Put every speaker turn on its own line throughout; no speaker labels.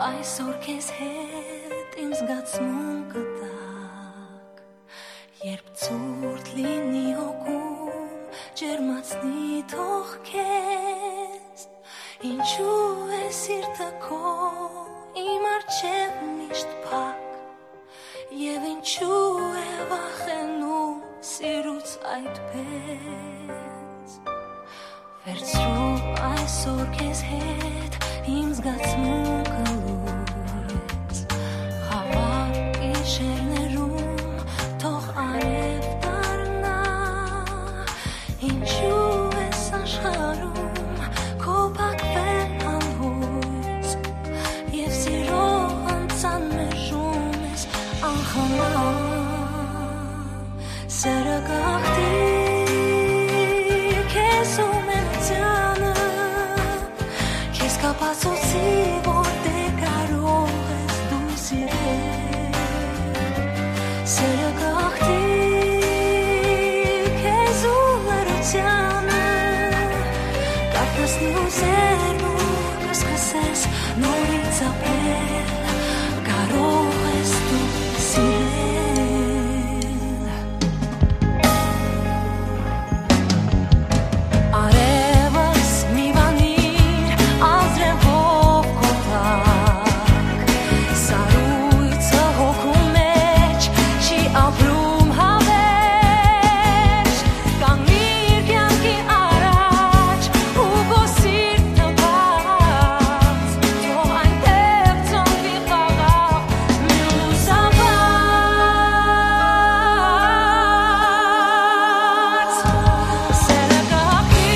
այսօր քեզ հետ ինձ զգացմուն կտակ, երբ ցուրտ լինի հոգում, ջերմացնի թող քեզ, ինչու է սիրտը քո իմ առջև միշտ փակ, եւ ինչու է վախենում սիրուց այդպես, վերցրու այսօր քեզ հետ իմ զգացմունքը լույս, խավար գիշերներում թող արև դառնա, ինչու ես աշխարհում քո փակվել անհույս, եւ սիրո անցան մերժում ես անխնամ, սերը գաղթի քեզ ու մենությանը, քեզ կապացուցի, որ դե կարող ես դու սիրել, սերը գաղթի քեզ ու լրությանը, կապնասնի ուզերն ու կսկսես նորից ապրել, կարող ես դու սիրել. Արևս մի վանիր ազրևով կոտակ, սարույցը հոգու մեջ չի ապրում հավերժ, կանգնիր կյանքի առաջ ու քո սիրտը բաց, թող այնտեղ ծնվի խաղաղ մի լուսաբաց, սերը գաղթի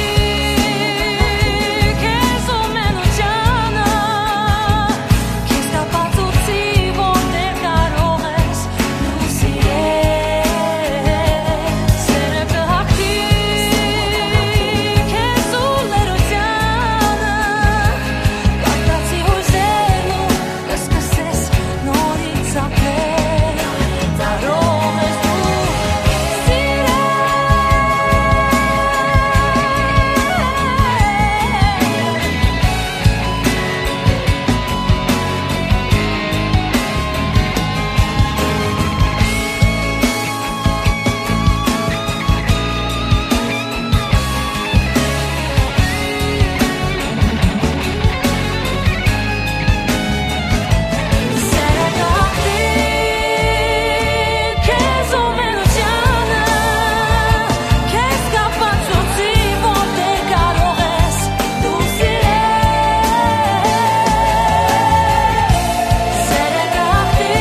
քեզ ու մենությանը, քեզ կապացուցի, որ դեռ կարող ես դու սիրել, սերը գաղթի քեզ ու լրությանը, կապնացի հույզերն ու կսկսես նորից ապրել, կարող ես դու սիրել. Սերը գաղթի քեզ ու մենությանը, քեզ կապացուցի, որ դեռ կարող ես դու սիրել, սերը գաղթի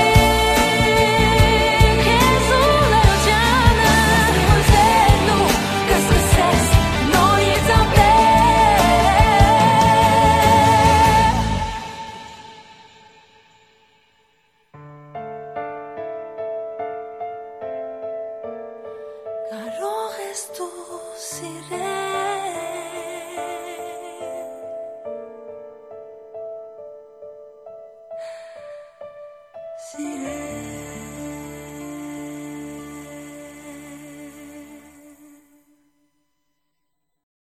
քեզ ու լրությանը, հույզերն ու կսկսես նորից ապրել, կարող ես դու սիրել, սիրել.